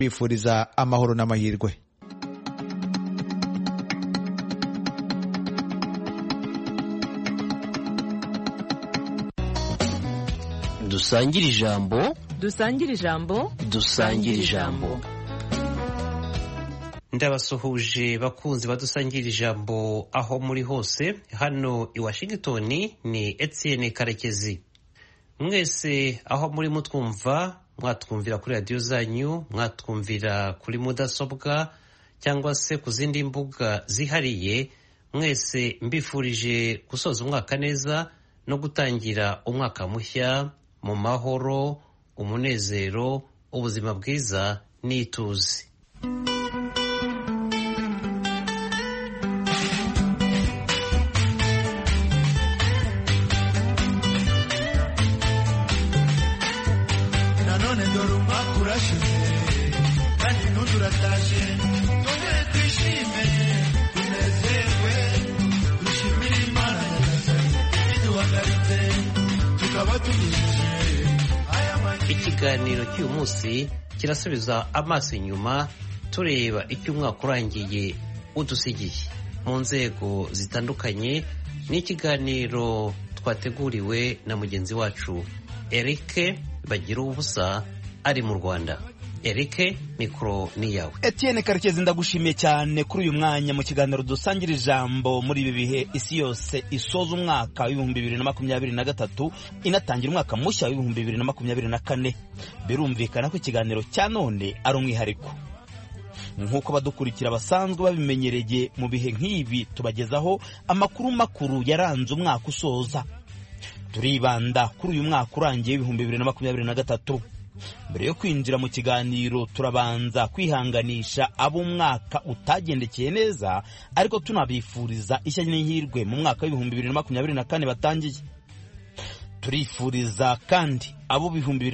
bifuriza amahoro n'amahirwe. Dusangire ijambo, dusangire ijambo, dusangire ijambo. Ndabasuhuje bakunzi badusangira ijambo aho muri hose. Hano i Washington ni Etienne Karekezi. Mwese aho muri mutwumva, mwatwumvira kuri radio zanyu, mwatwumvira kuri mudasobwa cyangwa se ku zindi mbuga zihariye, mwese mbifurije gusoza umwaka neza no gutangira umwaka mushya mu mahoro, umunezero, ubuzima bwiza n'ituze. Ikiganiro cy'uyu munsi kirasubiza amaso inyuma tureba icyo umwaka urangiye udusigiye mu nzego zitandukanye. Ni ikiganiro twateguriwe na mugenzi wacu Eric Bagira ubusa ari mu Rwanda. Eric, mikoro ni yawe. Etienne Karekezi, ndagushimiye cyane kuri uyu mwanya mu kiganiro dusangira ijambo. Muri ibi bihe isi yose isoza umwaka w'ibihumbi 2023 inatangira umwaka mushya w'ibihumbi 2024. Birumvikana ko ikiganiro cya none ari umwihariko. Nk'uko badukurikira basanzwe babimenyereye, mu bihe nk'ibi tubagezaho amakuru makuru yaranze umwaka usoza. Turibanda kuri uyu mwaka urangiye w'ibihumbi 2023. Mbere yo kwinjira mu kiganiro turabanza kwihanganisha abo mwaka utagendekeye neza, ariko tunabifuriza ishya n'ihirwe mu mwaka w'ibihumbi 2024 batangiye. Turifuriza kandi abo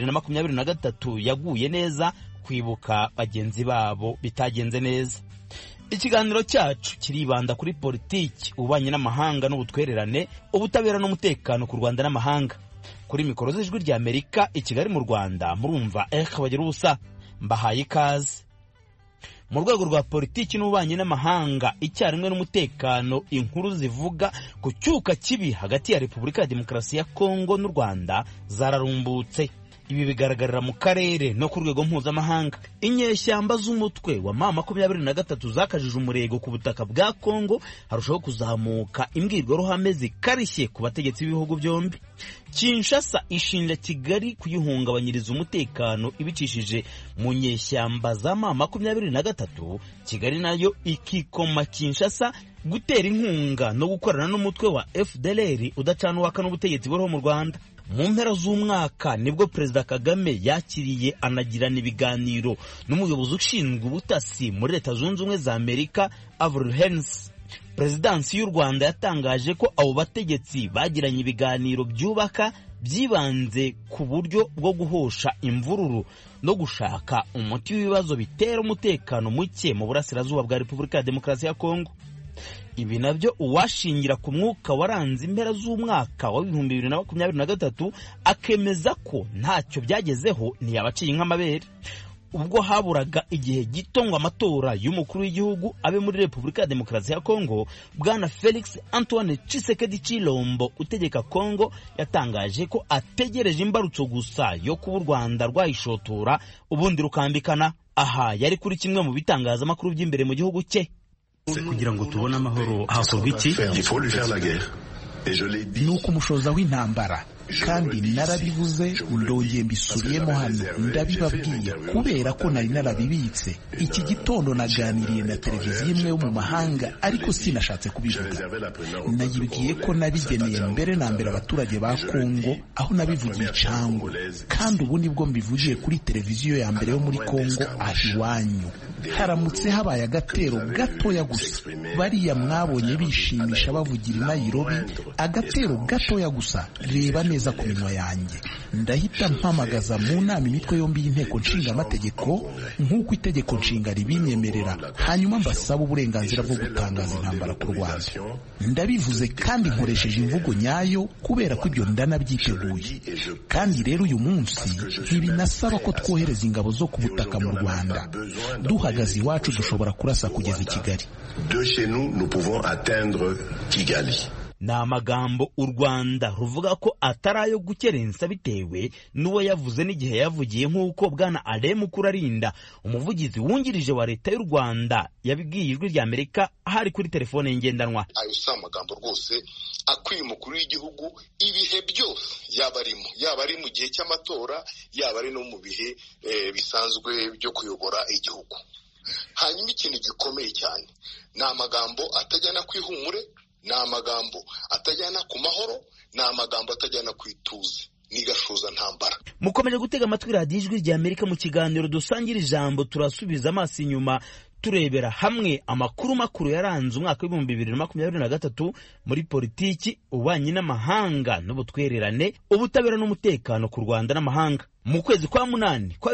2023 yaguye neza kwibuka bagenzi babo bitagenze neza. Ikiganiro cyacu kiribanda kuri politiki, ubanye n'amahanga n'ubutwererane, ubutabera n'umutekano ku Rwanda n'amahanga. Kuri mikoro z'Ijwi rya Amerika i Kigali mu Rwanda murumva Eric Bagira ubusa, mbahaye ikaze. Mu rwego rwa politiki n'ubanye n'amahanga icyarimwe n'umutekano, inkuru zivuga ku cyuka kibi hagati ya Repubulika ya Demokarasi ya Kongo n'u Rwanda zararumbutse. Ibi bigaragarira mu karere no ku rwego mpuzamahanga. Inyeshyamba z'umutwe wa M23 zakajije umurego ku butaka bwa Kongo, harushaho kuzamuka imbwirwaruhame zikarishye ku bategetsi b'ibihugu byombi. Kinshasa ishinja Kigali kuyihungabanyiriza umutekano ibicishije mu nyeshyamba za M23. Kigali nayo ikikoma Kinshasa gutera inkunga no gukorana n'umutwe wa FDLR udacana uwaka n'ubutegetsi buriho mu Rwanda. Mu mpera z'umwaka nibwo Perezida Kagame yakiriye anagirana ibiganiro n'umuyobozi ushinzwe ubutasi muri Leta Zunze Ubumwe za Amerika, Avril Haines. Perezidansi y'u Rwanda yatangaje ko abo bategetsi bagiranye ibiganiro byubaka byibanze ku buryo bwo guhosha imvururu no gushaka umuti w'ibibazo bitera umutekano muke mu burasirazuba bwa Repubulika ya Demokarasi ya Kongo. Ibi nabyo uwashingira ku mwuka waranze impera z'umwaka wa 2023 akemeza ko ntacyo byagezeho ntiyabaciye nk'amabere. Ubwo haburaga igihe gito ngo amatora y'umukuru w'igihugu abe muri Repubulika ya Demokarasi ya Kongo, Bwana Felix Antoine Tshisekedi Tshilombo utegeka Kongo yatangaje ko ategereje imbarutso gusa yo kuba u Rwanda rwayishotora ubundi rukambikana. Aha yari kuri kimwe mu bitangazamakuru by'imbere mu gihugu cye. Kugira ngo tubone amahoro hakorwa iki? Ni ukumushoza w'intambara, kandi narabivuze ndongeye mbisubiyemo hano ndabibabwiye kubera ko nari narabibitse. Iki gitondo naganiriye na televiziyo imwe yo mu mahanga, ariko sinashatse kubivuga. Nayibwiye ko nabigeneye mbere na mbere abaturage ba Kongo, aho nabivugiye Cango, kandi ubu nibwo mbivugiye kuri televiziyo ya mbere yo muri Kongo aho iwanyu. Haramutse habaye agatero gatoya gusa, bariya mwabonye bishimisha bavugira i Nairobi, agatero gatoya gusa, reba neza neza ku minwa yanjye. Ndahita mpamagaza mu nama imitwe yombi y'inteko nshinga amategeko nk'uko itegeko nshinga ribinyemerera, hanyuma mbasaba uburenganzira bwo gutangaza intambara ku Rwanda. Ndabivuze kandi nkoresheje imvugo nyayo kubera ko ibyo ndanabyiteguye. Kandi rero uyu munsi ntibinasaba ko twohereza ingabo zo ku butaka mu Rwanda. Duhagaze iwacu dushobora kurasa kugeza i Kigali. De chez nous, nous pouvons atteindre Kigali. Ni amagambo u Rwanda ruvuga ko atari ayo gukerensa bitewe n'uwo yavuze n'igihe yavugiye, nk'uko bwana Alain Mukurarinda, umuvugizi wungirije wa leta y'u Rwanda, yabibwiye Ijwi rya Amerika hari kuri telefone ngendanwa. Ayo si amagambo rwose akwiye umukuru w'igihugu ibihe byose, yaba ari mu gihe cy'amatora, yaba ari no mu bihe bisanzwe byo kuyobora igihugu. Hanyuma ikintu gikomeye cyane ni amagambo atajyana ku ihumure, ni amagambo atajyana ku mahoro, ni amagambo atajyana ku ituze n'igashoza ntambara. Mukomeje gutega amatwi radiyo Ijwi rya Amerika mu kiganiro dusangira ijambo. Turasubiza amaso inyuma turebera hamwe amakuru makuru yaranze umwaka w'2023 muri politiki, ububanyi n'amahanga n'ubutwererane, ubutabera n'umutekano ku Rwanda n'amahanga. Mu kwezi kwa munani kwa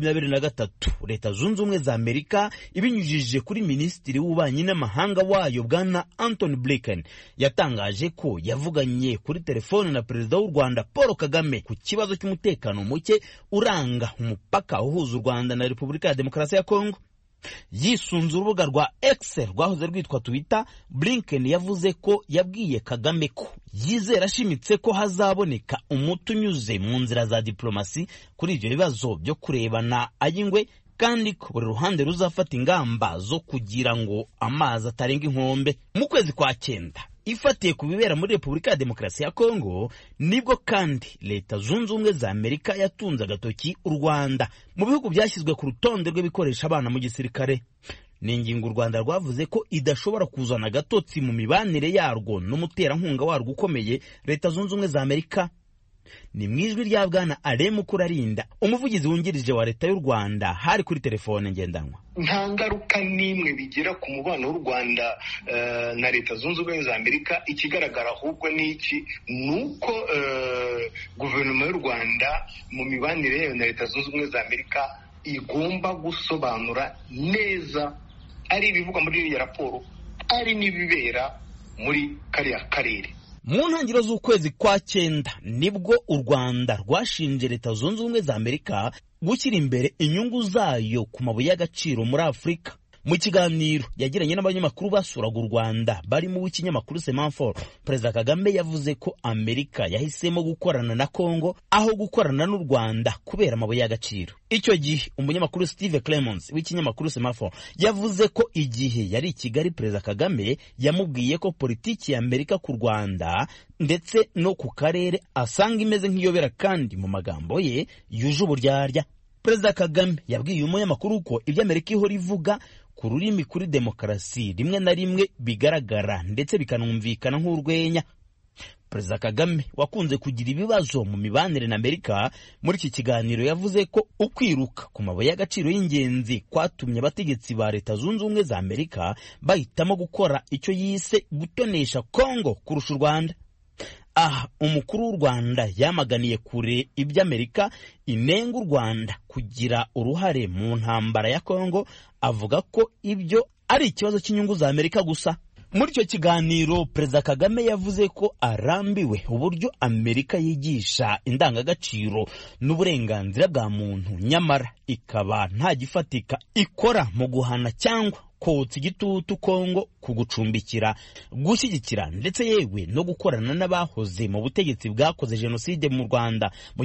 2023 Leta Zunze Ubumwe za Amerika ibinyujije kuri Minisitiri w'ububanyi n'amahanga wayo bwana Anthony Blinken yatangaje ko yavuganye kuri telefone na Perezida w'u Rwanda Paul Kagame ku kibazo cy'umutekano muke uranga umupaka uhuza u Rwanda na Repubulika ya Demokarasi ya Kongo. Yisunze urubuga rwa X rwahoze rwitwa Twitter, Blinken yavuze ko yabwiye Kagame ko yizera ashimitse ko hazaboneka umuti unyuze mu nzira za diplomasi kuri ibyo bibazo byo kurebana ay'ingwe, kandi ko buri ruhande ruzafata ingamba zo kugira ngo amazi atarenga inkombe. Mu kwezi kwa 9 ifatiye ku bibera muri Repubulika ya Demokarasi ya Kongo, nibwo kandi Leta Zunze Ubumwe za Amerika yatunze agatoki u Rwanda mu bihugu byashyizwe ku rutonde rw'ibikoresha abana mu gisirikare. Ni ingingo u Rwanda rwavuze ko idashobora kuzana agatotsi mu mibanire yarwo n'umuterankunga warwo ukomeye Leta Zunze Ubumwe za Amerika. Ni mwijwi rya bwana Alain Mukurarinda, umuvugizi wungirije wa leta y'u Rwanda, hari kuri telefone ngendanwa. Nta ngaruka n'imwe bigira ku mubano w'u Rwanda na Leta Zunze Ubumwe za Amerika. Ikigaragara ahubwo ni iki, nuko guverinoma y'u Rwanda mu mibanire yayo na Leta Zunze Ubumwe za Amerika igomba gusobanura neza ari ibivugwa muri iyo raporo, ari n'ibibera muri kariya karere. Mu ntangiriro z'ukwezi kwa 9 nibwo u Rwanda rwashinje Leta Zunze Ubumwe za Amerika gushyira imbere inyungu zayo ku mabuye y'agaciro muri Afurika. Mu kiganiro yagiranye n'abanyamakuru basuraga u Rwanda barimo w'ikinyamakuru Semafor, Perezida Kagame yavuze ko Amerika yahisemo gukorana na Kongo aho gukorana n'u Rwanda kubera amabuye y'agaciro. Icyo gihe umunyamakuru Steve Clemons w'ikinyamakuru Semafor yavuze ko igihe yari i Kigali, Perezida Kagame yamubwiye ko politiki ya Amerika ku Rwanda ndetse no ku karere asanga imeze nk'iyobera, kandi mu magambo ye yuje uburyarya. Perezida Kagame yabwiye umunyamakuru ko ibyo Amerika ihora ivuga ku rurimi kuri demokarasi rimwe na rimwe bigaragara ndetse bikanumvikana nk'urwenya. Perezida Kagame wakunze kugira ibibazo mu mibanire na Amerika, muri iki kiganiro yavuze ko ukwiruka ku mabuye y'agaciro y'ingenzi kwatumye abategetsi ba Leta Zunze Ubumwe za Amerika bahitamo gukora icyo yise gutonesha Kongo kurusha u Rwanda. Umukuru w'u Rwanda yamaganiye kure ibyo Amerika inenga u Rwanda kugira uruhare mu ntambara ya Kongo, avuga ko ibyo ari ikibazo cy'inyungu za Amerika gusa. Muri icyo kiganiro Perezida Kagame yavuze ko arambiwe uburyo Amerika yigisha indangagaciro n'uburenganzira bwa muntu, nyamara ikaba nta gifatika ikora mu guhana cyangwa kotsa igitutu Kongo, kugucumbikira, gushyigikira ndetse yewe no gukorana n'abahoze mu butegetsi bwakoze jenoside mu Rwanda mu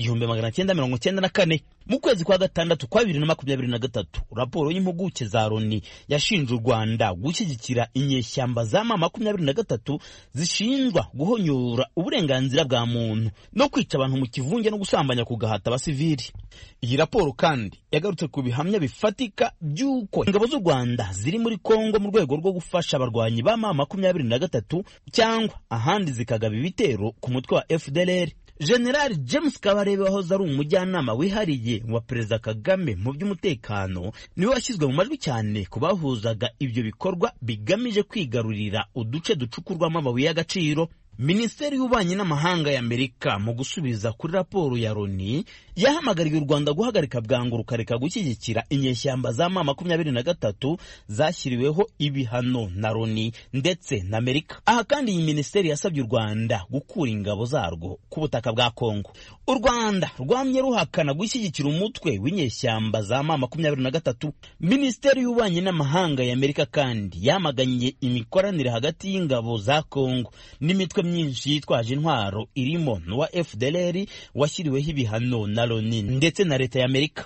1994. Mu kwezi kwa 6 kwa 2023 raporo y'impuguke za Loni yashinje u Rwanda gushyigikira inyeshyamba za M23 zishinjwa guhonyora uburenganzira bwa muntu no kwica abantu mu kivunge no gusambanya ku gahata abasivili. Iyi raporo kandi yagarutse ku bihamya bifatika by'uko ingabo z'u Rwanda ziri muri Kongo mu rwego rwo gufasha abarwanyi ba M23 cyangwa ahandi zikagaba ibitero ku mutwe wa FDLR. General James Kabarebe wahoze ari umujyanama wihariye wa Perezida Kagame mu by'umutekano niwe washyizwe mu majwi cyane ku bahuzaga ibyo bikorwa bigamije kwigarurira uduce ducukurwamo amabuye y'agaciro. Minisiteri y'Ububanyi n'Amahanga ya Amerika mu gusubiza kuri raporo ya Loni yahamagariye u Rwanda guhagarika bwangu rukareka gushyigikira inyeshyamba za M23 zashyiriweho ibihano na Loni ndetse na Amerika. Aha kandi iyi minisiteri yasabye u Rwanda gukura ingabo zarwo ku butaka bwa Kongo. U Rwanda rwamye ruhakana gushyigikira umutwe w'inyeshyamba za M23. Minisiteri y'Ububanyi n'Amahanga ya Amerika kandi yamaganye imikoranire hagati y'ingabo za Kongo n'imitwe myinshi yitwaje intwaro irimo n'uwa FDLR washyiriweho ibihano na Loni ndetse na leta ya Amerika.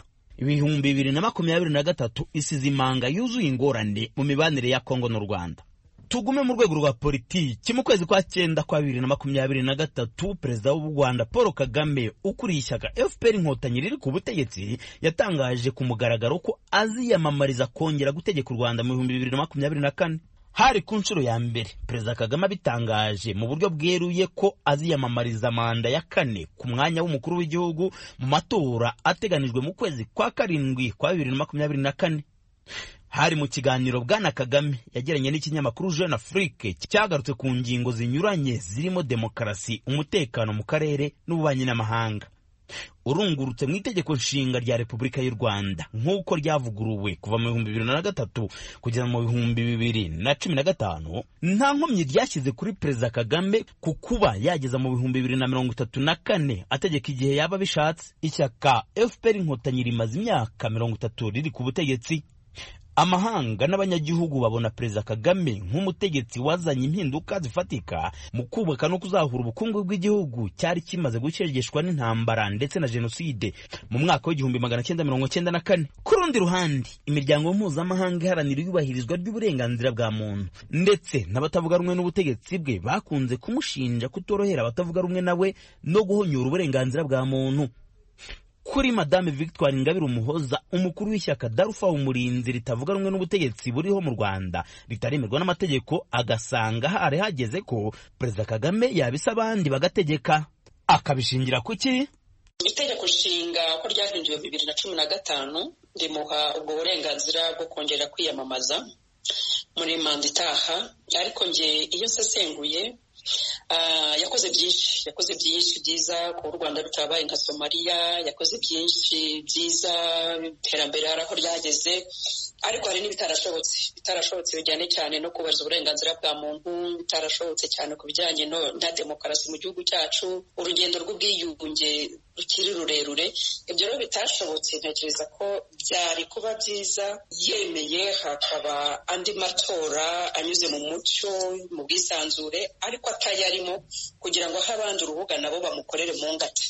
2023 isize imanga yuzuye ingorane mu mibanire ya Kongo n'u Rwanda. Tugume mu rwego rwa politiki. Mu kwezi kwa 9 kwa 2023 perezida w'u Rwanda Paul Kagame ukuriye ishyaka FPR Inkotanyi riri ku butegetsi yatangaje ku mugaragaro ko aziyamamariza kongera gutegeka u Rwanda mu 2024. Hari ku nshuro ya mbere perezida Kagame abitangaje mu buryo bweruye ko aziyamamariza manda ya 4 ku mwanya w'umukuru w'igihugu mu matora ateganijwe mu kwezi kwa 7 kwa 2024. Hari mu kiganiro Bwana Kagame yagiranye n'ikinyamakuru Jeune Afrique cyagarutse ku ngingo zinyuranye zirimo demokarasi, umutekano mu karere n'ububanyi n'amahanga. Urungurutse mu itegeko nshinga rya Repubulika y'u Rwanda nk'uko ryavuguruwe kuva mu 2003 kugeza mu 2015, nta nkomyi ryashyize kuri perezida Kagame ku kuba yageza mu 2034 ategeka igihe yaba bishatse. Ishyaka FPR Inkotanyi rimaze imyaka 30 riri ku butegetsi. Amahanga n'abanyagihugu babona perezida Kagame nk'umutegetsi wazanye impinduka zifatika mu kubaka no kuzahura ubukungu bw'igihugu cyari kimaze gucegeshwa n'intambara ndetse na jenoside mu mwaka w'1994. Ku rundi ruhande, imiryango mpuzamahanga iharanira iyubahirizwa ry'uburenganzira bwa muntu ndetse n'abatavuga rumwe n'ubutegetsi bwe bakunze kumushinja kutorohera abatavuga rumwe nawe no guhonyora uburenganzira bwa muntu. Kuri Madame Victoire Ingabire Umuhoza, umukuru w'ishyaka Darufa Umurinzi ritavuga rumwe n'ubutegetsi buriho mu Rwanda ritaremerwa n'amategeko, agasanga hari hageze ko perezida Kagame yabisa abandi bagategeka. Akabishingira kuki? Itegeko nshinga ko ryahinduwe 2015 rimuha ubwo burenganzira bwo kongera kwiyamamaza muri manda itaha, ariko nge iyo nsesenguye yakoze byinshi byiza ku Rwanda rutabaye nka Somalia, yakoze byinshi byiza iterambere aho ryageze, ariko hari bitarashobotse bijyane cyane no kubahiriza uburenganzira bwa muntu, bitarashobotse cyane ku bijyanye na demokarasi mu gihugu cyacu, urugendo rw'ubwiyunge rukiri rurerure. Ibyo rero bitashobotse, ntekereza ko byari kuba byiza yemeye hakaba andi matora anyuze mu mucyo, mu bwisanzure, ariko atayarimo, kugira ngo abandi urubuga nabo bamukorere mu ngata.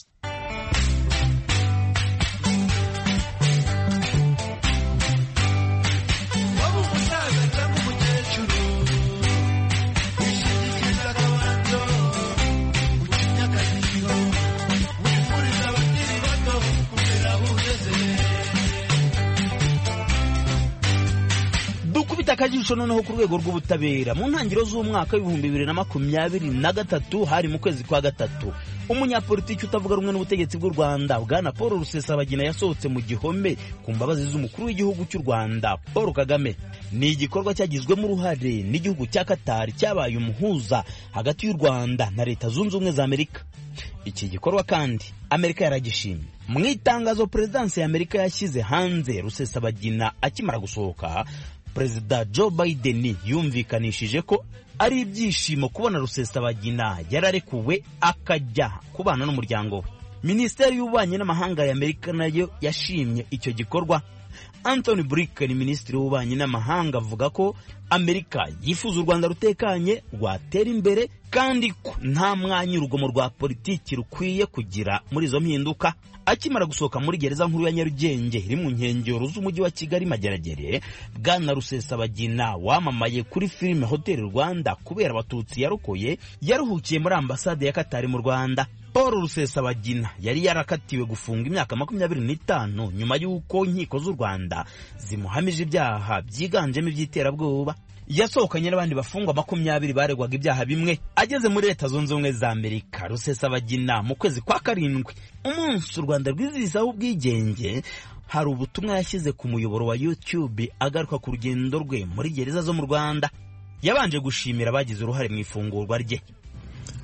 Akajisho noneho ku rwego rw'ubutabera. Mu ntangiriro z'umwaka w'2023 hari mu kwezi kwa 3, umunyapolitiki utavuga rumwe n'ubutegetsi bw'u Rwanda Bwana Paul Rusesabagina yasohotse mu gihome ku mbabazi z'umukuru w'igihugu cy'u Rwanda Paul Kagame. Ni igikorwa cyagizwemo uruhare n'igihugu cya Qatar cyabaye umuhuza hagati y'u Rwanda na Leta Zunze Ubumwe za Amerika. Iki gikorwa kandi Amerika yaragishimye. Mu itangazo Presidence ya Amerika yashyize hanze Rusesabagina akimara gusohoka, Perezida Joe Biden yumvikanishije ko ari ibyishimo kubona Rusesabagina yararekuwe akajya kubana n'umuryango we. Minisiteri y'Ububanyi n'Amahanga ya Amerika nayo yashimye icyo gikorwa. Anthony Blinken, Minisitiri w'Ububanyi n'Amahanga, avuga ko Amerika yifuza u Rwanda rutekanye, rwatera imbere, kandi ko nta mwanya urugomo rwa politiki rukwiye kugira muri izo mpinduka. Akimara gusohoka muri gereza nkuru ya Nyarugenge iri mu nkengero z'umujyi wa Kigali Mageragere, Bwana Rusesabagina wamamaye kuri filime Hotel Rwanda kubera abatutsi yarokoye, yaruhukiye muri ambasade ya Qatar mu Rwanda. Paul Rusesabagina yari yarakatiwe gufunga imyaka 25 nyuma y'uko inkiko z'u Rwanda zimuhamije ibyaha byiganjemo iby'iterabwoba. Yasohokanye n'abandi bafungwa 20 baregwaga ibyaha bimwe. Ageze muri Leta Zunze Ubumwe za Amerika, Rusesabagina mu kwezi kwa 7, umunsi u Rwanda rwizihizaho ubwigenge, hari ubutumwa yashyize ku muyoboro wa YouTube agaruka ku rugendo rwe muri gereza zo mu Rwanda. Yabanje gushimira abagize uruhare mu ifungurwa rye.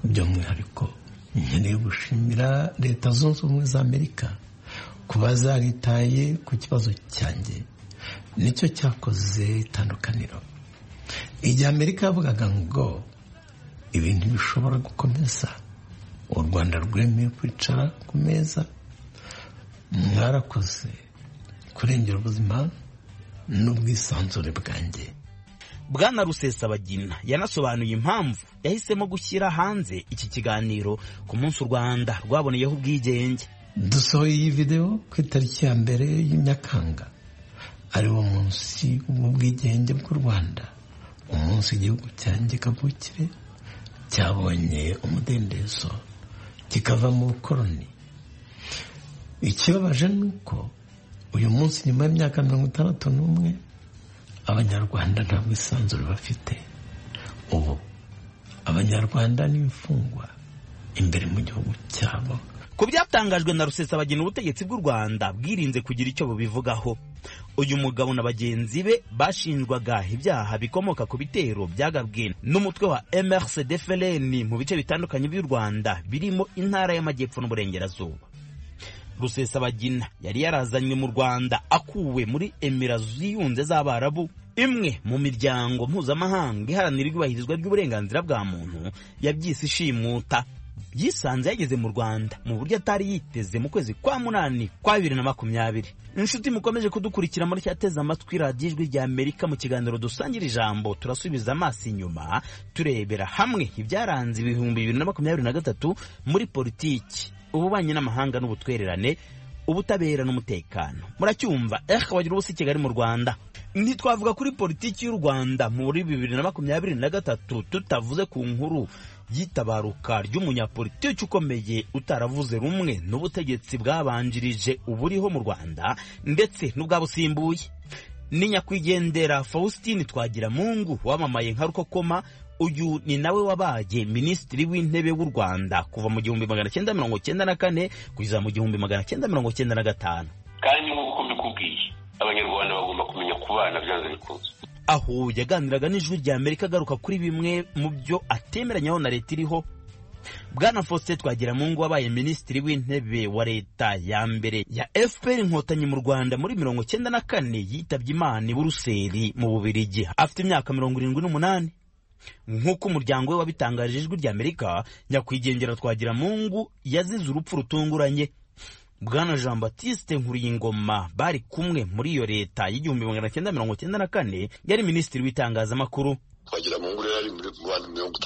by'umwihariko nkeneye gushimira leta zunze ubumwe za Amerika kuba zaritaye ku kibazo cyanjye, nicyo cyakoze itandukaniro. Igihe Amerika yavugaga ngo ibintu bishobora gukomeza, u Rwanda rwemeye kwicara ku meza. Mwarakoze kurengera ubuzima n'ubwisanzure bwanjye. Bwana Rusesabagina yanasobanuye impamvu yahisemo gushyira hanze iki kiganiro ku munsi u Rwanda rwaboneyeho ubwigenge. Dusohoye iyi video ku itariki ya mbere y'Nyakanga, ari wo munsi w'ubwigenge bw'u Rwanda, umunsi igihugu cyanjye kavukire cyabonye umudendezo kikava mu bukoloni. Ikibabaje nuko uyu munsi nyuma y'imyaka 61 Abanyarwanda nta bwisanzure bafite. Ubu Abanyarwanda ni imfungwa imbere mu gihugu cyabo. Ku byatangajwe na Rusesabagina, ubutegetsi bw'u Rwanda bwirinze kugira icyo bubivugaho. Uyu mugabo na bagenzi be bashinjwaga ibyaha bikomoka ku bitero byagabwe n'umutwe wa MRCD-FLN mu bice bitandukanye by'u Rwanda birimo intara y'Amajyepfo n'Uburengerazuba. Rusesabagina yari yarazanywe mu Rwanda akuwe muri Emirates Ziyunze z'Abarabu, imwe mu miryango mpuzamahanga iharanira ibyubahirizwa ry'uburenganzira bwa muntu yabyise ishimuta. Yisanze yageze mu Rwanda mu buryo atari yiteze mu kwezi kwa munani kwa 2020. Inshuti mukomeje kudukurikira muri cyateza amatwi radiyo Ijwi rya Amerika mu kiganiro dusangira ijambo, turasubiza amaso inyuma turebera hamwe ibyaranze 2023 muri politiki, ububanyi n'amahanga n'ubutwererane, ubutabera n'umutekano. Muracyumva wagira ubusi Kigali mu Rwanda. Ntitwavuga kuri politiki y'u Rwanda muri 2023 tutavuze ku nkuru y'itabaruka ry'umunyapolitiki ukomeye utaravuze rumwe n'ubutegetsi bwabanjirije uburiho mu Rwanda ndetse n'ubwabusimbuye. Ni nyakwigendera Faustin Twagiramungu wamamaye nka Rukokoma. Uyu ni nawe wabaye minisitiri w'intebe w'u Rwanda kuva mu 1994 kugeza mu 1995. Kandi nk'uko mbikubwiye, Abanyarwanda bagomba kumenya kubana byanze bikunze. Aho yaganiraga n'Ijwi rya Amerika agaruka kuri bimwe mu byo atemeranyaho na leta iriho. Bwana Faustin Twagiramungu wabaye minisitiri w'intebe wa leta ya mbere ya FPR Inkotanyi mu Rwanda muri 1994 yitabye Imana i Buruseli mu Bubiligi afite imyaka 78. Nk'uko umuryango we wabitangaje Ijwi rya Amerika, nyakwigendera Twagiramungu yazize urupfu rutunguranye. Bwana Jean Baptiste Nkuriyingoma bari kumwe muri iyo leta y'1994 yari minisitiri w'itangazamakuru. Twagiramungu rero ari muri bantu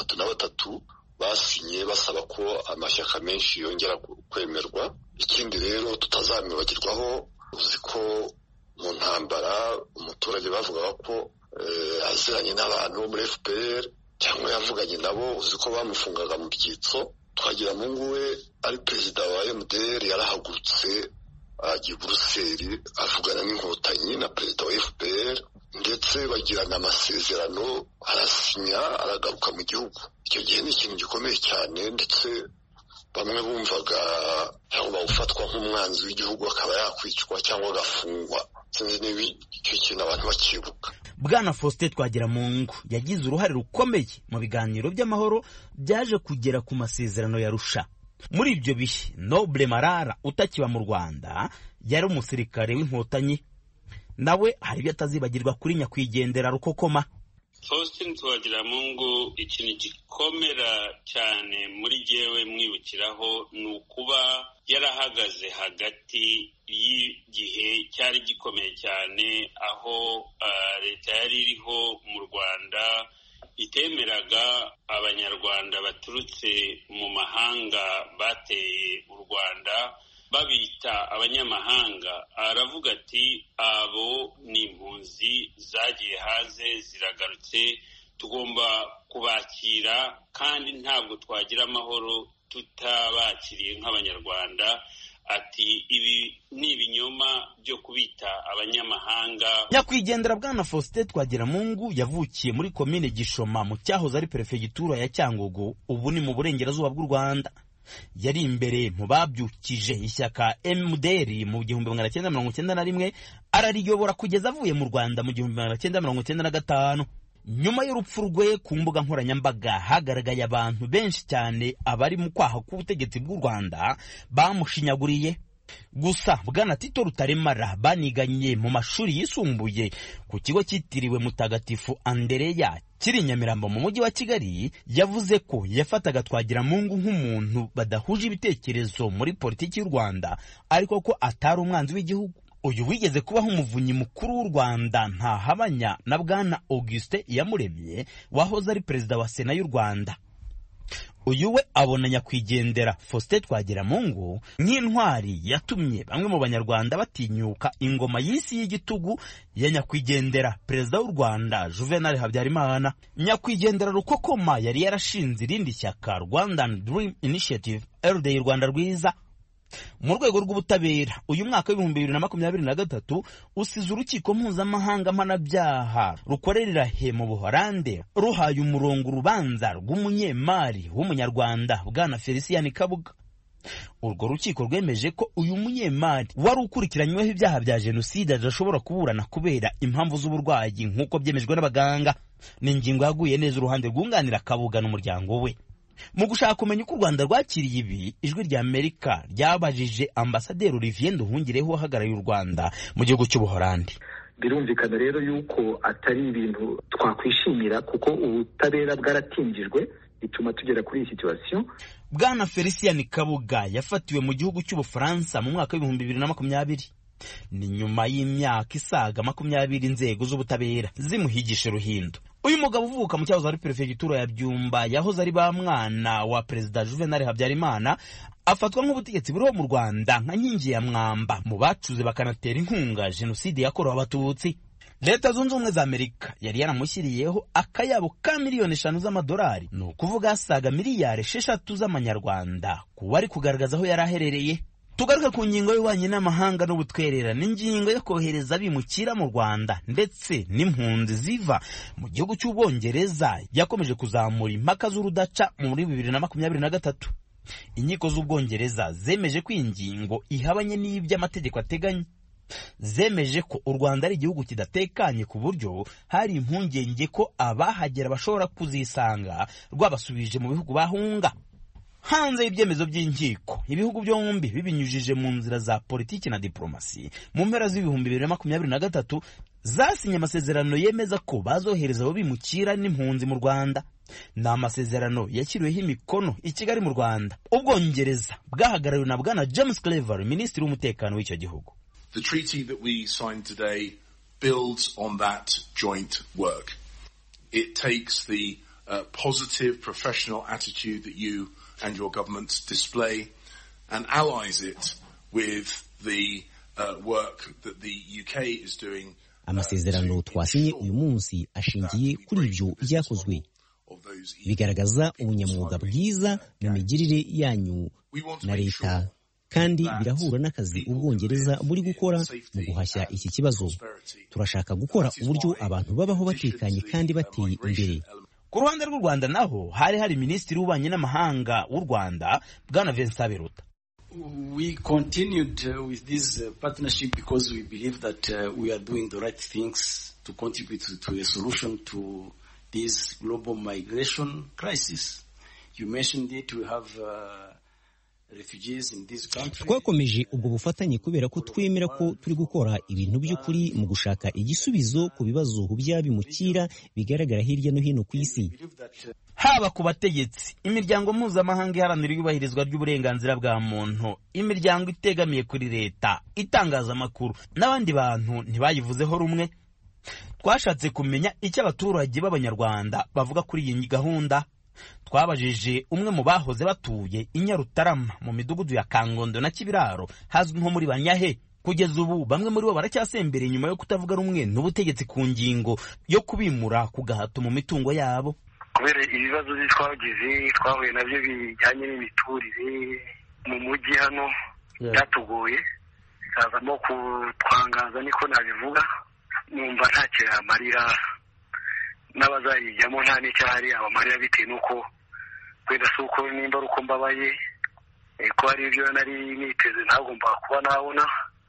33 basinye basaba ko amashyaka menshi yongera kwemerwa. Ikindi rero tutazamwibagirwaho, uzi ko mu ntambara umuturage bavugaga ko aziranye n'abantu bo muri FPR cyangwa yavuganye nabo, uzi ko bamufungaga mu byitso. Twagiramungu we ari perezida wa MDR yarahagurutse agiye Buruseli avugana n'inkotanyi na perezida wa FPR ndetse bagirana amasezerano, arasinya aragaruka mu gihugu. Icyo gihe ni ikintu gikomeye cyane, ndetse bamwe bumvaga cyangwa ufatwa nk'umwanzi w'igihugu akaba yakwicwa cyangwa agafungwa. Sinzi niba icyo kintu abantu bakibuka. Bwana Faustin Twagiramungu yagize uruhare rukomeye mu biganiro by'amahoro byaje kugera ku masezerano ya Arusha. Muri ibyo bihe Noble Marara utakiba mu Rwanda yari umusirikare w'inkotanyi, nawe hari ibyo atazibagirwa kuri nyakwigendera Rukokoma. Faustin Twagiramungu ikintu gikomera cyane muri jewe mwibukiraho ni ukuba yarahagaze hagati y'igihe cyari gikomeye cyane aho leta yari iriho mu Rwanda itemeraga Abanyarwanda baturutse mu mahanga bateye u Rwanda babita abanyamahanga. Aravuga ati abo ni impunzi zagiye hanze ziragarutse, tugomba kubakira kandi ntabwo twagira amahoro tutabakiriye nk'Abanyarwanda. Ati ibi ni ibinyoma byo kubita abanyamahanga. Nyakwigendera Bwana Faustin Twagiramungu yavukiye muri komine Gishoma mu cyahoze ari perefegitura ya Cyangugu, ubu ni mu burengerazuba bw'u Rwanda. Yari imbere mu babyukije ishyaka MDR mu 1991, arariyobora kugeza avuye mu Rwanda mu 1995. nyuma y'urupfu rwe ku mbuga nkoranyambaga hagaragaye abantu benshi cyane abari mu kwaha k'ubutegetsi bw'u Rwanda bamushinyaguriye. Gusa Bwana Tito Rutaremara baniganye mu mashuri yisumbuye ku kigo cyitiriwe Mutagatifu Andereya kiri Nyamirambo mu mujyi wa Kigali, yavuze ko yafataga Twagiramungu nk'umuntu badahuje ibitekerezo muri politiki y'u Rwanda, ariko ko atari umwanzi w'igihugu. Uyu wigeze kubaho umuvunyi mukuru w'u Rwanda ntahabanya na Bwana Auguste Iyamuremye wahoze ari perezida wa Sena y'u Rwanda. Uyu we abona nyakwigendera Faustin Twagiramungu nk'intwari yatumye bamwe mu banyarwanda batinyuka ingoma y'isi y'igitugu ya nyakwigendera perezida w'u Rwanda Juvenal Habyarimana. Nyakwigendera Rukokoma yari yarashinze irindi shyaka Rwandan Dream Initiative RDI Rwanda Rwiza. Mu rwego rw'ubutabera, uyu mwaka w'2023 usize urukiko mpuzamahanga mpanabyaha rukorera he mu Buholande ruhaye umurongo urubanza rw'umunyemari w'umunyarwanda Bwana Felicien Kabuga. Urwo rukiko rwemeje ko uyu munyemari wari ukurikiranyweho ibyaha bya jenoside adashobora kuburana kubera impamvu z'uburwayi nk'uko byemejwe n'abaganga. Ni ingingo yaguye neza uruhande rwunganira Kabuga n'umuryango we. Mu gushaka kumenya uko u Rwanda rwakiriye ibi, Ijwi rya Amerika ryabajije Ambasaderi Olivier Nduhungirehe uhagarariye u Rwanda mu gihugu cy'Ubuholandi. Birumvikana rero yuko atari ibintu twakwishimira kuko ubutabera bwaratingijwe bituma tugera kuri iyi situation. Bwana Felicien Kabuga yafatiwe mu gihugu cy'Ubufaransa mu mwaka w'2020. Ni nyuma y'imyaka isaga 20 inzego z'ubutabera zimuhigisha ruhindo. Uyu mugabo uvuka mu cyahoze ari perefegitura ya Byumba yahoze ari ba mwana wa perezida Juvenal Habyarimana afatwa nk'ubutegetsi buriho mu Rwanda nka nkingi ya mwamba mu bacuze bakanatera inkunga jenoside yakorewe Abatutsi. Leta Zunze Ubumwe za Amerika yari yaramushyiriyeho akayabo ka miliyoni 5 z'amadolari, ni ukuvuga asaga miliyari 6 z'amanyarwanda ku wari kugaragaza aho yari aherereye. Tugaruka ku ngingo y'ububanyi n'amahanga n'ubutwerera n'ingingo yo kohereza abimukira mu Rwanda ndetse n'impunzi ziva mu gihugu cy'Ubwongereza yakomeje kuzamura impaka z'urudaca muri 2023. Inkiko z'Ubwongereza zemeje ko ingingo ihabanye n'iby'amategeko ateganya. Zemeje ko u Rwanda ari igihugu kidatekanye ku buryo hari impungenge ko abahagera bashobora kuzisanga rwabasubije mu bihugu bahunga. Hanze y'ibyemezo by'inkiko, ibihugu byombi bibinyujije mu nzira za politiki na diplomasi, mu mpera z'2023 zasinye amasezerano yemeza ko bazohereza abo bimukira n'impunzi mu Rwanda. Ni amasezerano yashyiriweho imikono i Kigali mu Rwanda. Ubwongereza bwahagarariwe na Bwana James Cleverly, minisitiri w'umutekano w'icyo gihugu. The treaty that we signed today builds on that joint work. It takes the positive professional attitude that you and your government display and allies it with the work that the UK is doing. Amasezerano twasinye uyu munsi ashingiye kuri ibyo byakozwe, bigaragaza ubunyamwuga bwiza mu migirire yanyu na leta, kandi birahura n'akazi Ubwongereza buri gukora mu guhashya iki kibazo. Turashaka gukora uburyo abantu babaho batekanye kandi bateye imbere. Ku ruhande rw'u Rwanda naho hari minisitiri w'ububanyi n'amahanga w'u Rwanda Bwana Vincent Biruta. We continued with this partnership because we believe that we are doing the right things to contribute to a solution to this global migration crisis. You mentioned it, we have twakomeje ubwo bufatanye kubera ko twemera ko turi gukora ibintu by'ukuri mu gushaka igisubizo ku bibazo by'abimukira bigaragara hirya no hino ku isi. Haba ku bategetsi, imiryango mpuzamahanga iharanira iyubahirizwa ry'uburenganzira bwa muntu, imiryango itegamiye kuri leta, itangazamakuru n'abandi bantu ntibayivuzeho rumwe. Twashatse kumenya icyo abaturage b'Abanyarwanda bavuga kuri iyi gahunda. Twabajije umwe mu bahoze batuye i Nyarutarama mu midugudu ya Kangondo na Kibiraro hazwi nko muri Banyahe. Kugeza ubu bamwe muri bo baracyasembere nyuma yo kutavuga rumwe n'ubutegetsi ku ngingo yo kubimura ku gahato mu mitungo yabo. Kubera ibibazo twahuye nabyo bijyanye n'imiturire mu mujyi hano byatugoye, bikazamo kutwangaza niko nabivuga, numva ntacyo yamarira n'abazayijyamo nta n'icyahari abamarira bitewe n'uko wenda si uko nimba ari uko mbabaye ko hari ibyo nari niteze ntagomba kuba nabona,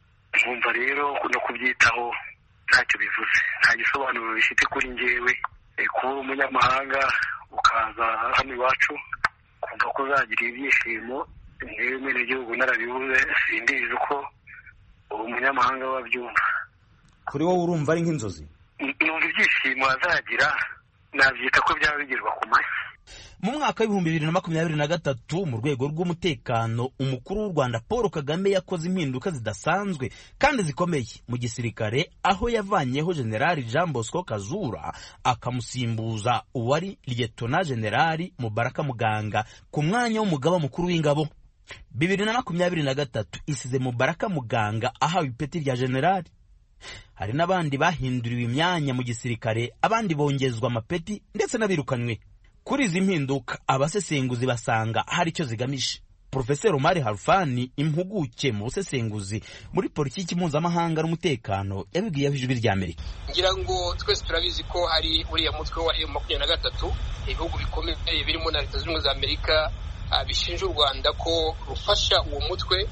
nkumva rero no kubyitaho ntacyo bivuze, nta gisobanuro bifite kuri njyewe kuba umunyamahanga ukaza hano iwacu kumva ko uzagira ibyishimo. Ngewe mwenegihugu narabibuze, sindizi uko umunyamahanga wabyumva. Kuri wowe urumva ari nk'inzozi? Numva ibyishimo azagira nabyita ko byaba bigirwa ku mashyi. Mu mwaka w'ibihumbi 2023 mu rwego rw'umutekano, umukuru w'u Rwanda Paul Kagame yakoze impinduka zidasanzwe kandi zikomeye mu gisirikare, aho yavanyeho General Jean Bosco Kazura akamusimbuza uwari Lieutenant General Mubaraka Muganga ku mwanya w'umugaba mukuru w'ingabo. 2023 isize Mubaraka Muganga ahawe ipeti rya general. Hari n'abandi bahinduriwe imyanya mu gisirikare, abandi bongezwa amapeti ndetse n'abirukanywe. Kuri izi mpinduka abasesenguzi basanga hari icyo zigamije. Professor Omar Harfani, impuguke mu busesenguzi muri politiki mpuzamahanga n'umutekano, yabibwiye Ijwi rya Amerika. Ngira ngo twese turabizi ko hari uriya mutwe wa M23 ibihugu bikomeye birimo na Leta z'Ubumwe za Amerika bishinja u Rwanda ko rufasha uwo mutwe.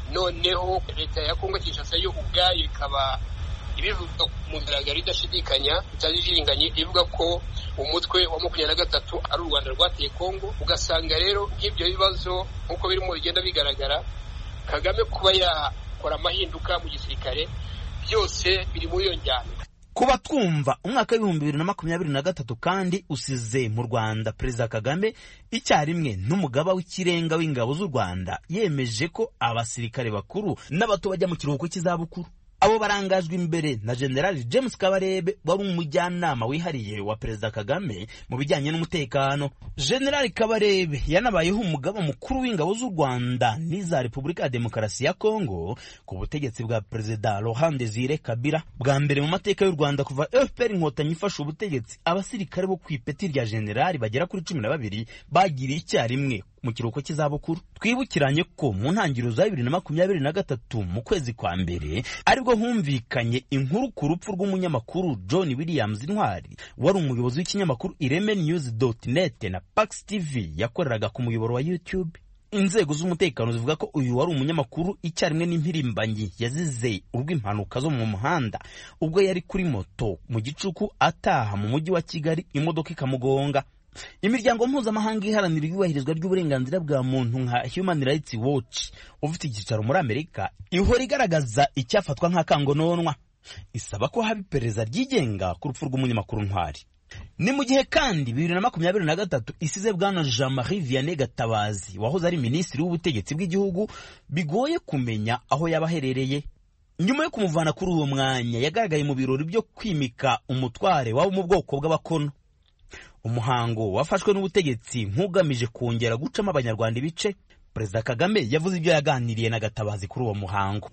Noneho leta ya Kongo Kinshasa yo ubwayo ikaba ibivuga mu mugaragaro idashidikanya itazijinganye, ivuga ko umutwe wa 23 ari u Rwanda rwateye Kongo. Ugasanga rero nk'ibyo bibazo nkuko birimo bigenda bigaragara, Kagame kuba yakora amahinduka mu gisirikare byose biri muri iyo njyana. Kuba twumva umwaka w'ibihumbi 2023 kandi usize mu Rwanda Perezida Kagame icyarimwe n'umugaba w'ikirenga w'ingabo z'u Rwanda yemeje ko abasirikare bakuru n'abato bajya mu kiruhuko cy'izabukuru. Abo barangajwe imbere na General James Kabarebe wari umujyanama wihariye wa Perezida Kagame mu bijyanye n'umutekano. General Kabarebe yanabayeho umugaba mukuru w'ingabo z'u Rwanda n'iza Repubulika ya Demokarasi ya Kongo ku butegetsi bwa Perezida Laurent Désiré Kabila. Bwa mbere mu mateka y'u Rwanda kuva FPR Inkotanyi ifashe ubutegetsi, abasirikare bo kwipeti rya general bagera kuri 12 bagiriye icyarimwe mu kiruhuko cy'izabukuru. Twibukiranye ko mu ntangiriro za 2023 mu kwezi kwa mbere aribwo humvikanye inkuru ku rupfu rw'umunyamakuru John Williams Intwari wari umuyobozi w'ikinyamakuru iremenews.net na Pax TV yakoreraga ku muyoboro wa YouTube. Inzego z'umutekano zivuga ko uyu wari umunyamakuru icyarimwe n'impirimbanyi yazize urw'impanuka zo mu muhanda ubwo yari kuri moto mu gicuku ataha mu mujyi wa Kigali, imodoka ikamugonga. Imiryango mpuzamahanga iharanira iyubahirizwa ry'uburenganzira bwa muntu nka Human Rights Watch ufite icyicaro muri Amerika ihora igaragaza icyafatwa nk'akangononwa, isaba ko haba iperereza ryigenga ku rupfu rw'umunyamakuru Ntwari. Ni mu gihe kandi 2023 isize bwana Jean-Marie Vianney Gatabazi wahoze ari minisitiri w'ubutegetsi bw'igihugu bigoye kumenya aho yabaherereye. Nyuma yo kumuvana kuri uwo mwanya yagaragaye mu birori byo kwimika umutware wabo mu bwoko bw'abakono. Umuhango wafashwe n'ubutegetsi nk'ugamije kongera gucamo abanyarwanda ibice. Perezida Kagame yavuze ibyo yaganiriye na Gatabazi kuri uwo muhango.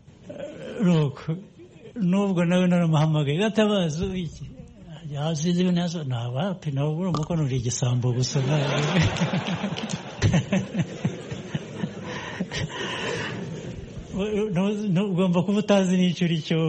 Nubwo nawe naramuhamagaye, Gatabazi iki yazize ibintu nawapi nawe umukono uri igisambo gusa. Ugomba kuba utazi n'icyo uri cyo.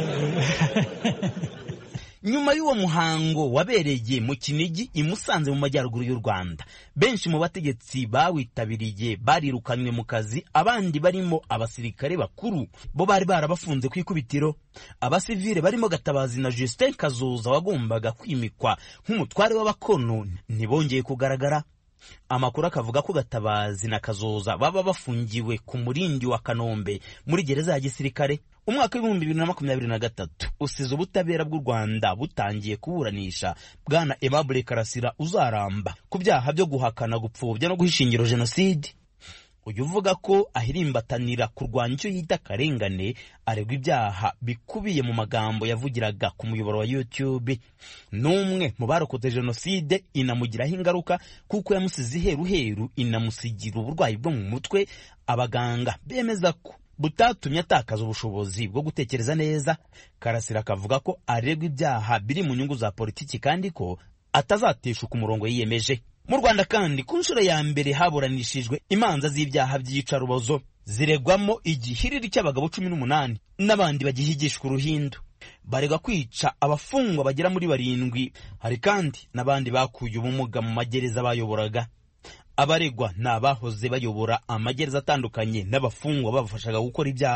Nyuma y'uwo muhango wabereye mu Kinigi i Musanze mu majyaruguru y'u Rwanda, benshi mu bategetsi bawitabiriye barirukanywe mu kazi, abandi barimo abasirikare bakuru bo bari barabafunze ku ikubitiro. Abasivile barimo Gatabazi na Justin Kazoza wagombaga kwimikwa nk'umutware w'abakono ntibongeye kugaragara. Amakuru akavuga ko Gatabazi na Kazoza baba bafungiwe ku murindi wa Kanombe muri gereza ya gisirikare. Umwaka w'ibihumbi 2023 usize ubutabera bw'u Rwanda butangiye kuburanisha bwana Aimable Karasira uzaramba ku byaha byo guhakana, gupfobya no guhishingiro jenoside. Uyu uvuga ko ahirimbatanira kurwanya icyo yita karengane aregwa ibyaha bikubiye mu magambo yavugiraga ku muyoboro wa YouTube. N'umwe mu barokotse jenoside inamugiraho ingaruka kuko yamusize iheruheru, inamusigira uburwayi bwo mu mutwe abaganga bemeza ko butatumye atakaza ubushobozi bwo gutekereza neza. Karasira akavuga ko aregwa ibyaha biri mu nyungu za politiki kandi ko atazateshuka umurongo yiyemeje. Mu Rwanda kandi ku nshuro ya mbere haburanishijwe imanza z'ibyaha by'iyicarubozo ziregwamo igihiriri cy'abagabo 18 n'abandi bagihigishwa uruhindu. Barega kwica abafungwa bagera muri 7. Hari kandi n'abandi bakuye ubumuga mu magereza bayoboraga. Abaregwa n'abahoze bayobora amagereza atandukanye n'abafungwa babafashaga gukora ibyaha.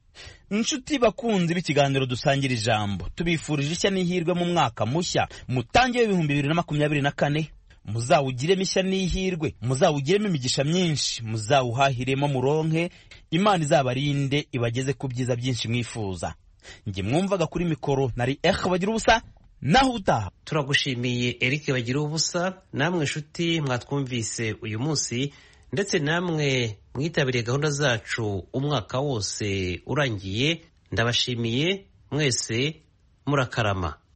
inshuti bakunzi b'ikiganiro dusangira ijambo, tubifurije ishya n'ihirwe mu mwaka mushya mutangiye 2024. Muzawugiremo ishya n'ihirwe, muzawugiremo imigisha myinshi, muzawuhahiremo muronke, Imana izabarinde ibageze ku byiza byinshi mwifuza. Nge mwumvaga kuri mikoro nari bagira ubusa, naho utaha. Turagushimiye Eric bagira ubusa, namwe nshuti mwatwumvise uyu munsi, ndetse namwe mwitabiriye gahunda zacu umwaka wose urangiye. Ndabashimiye mwese, murakarama.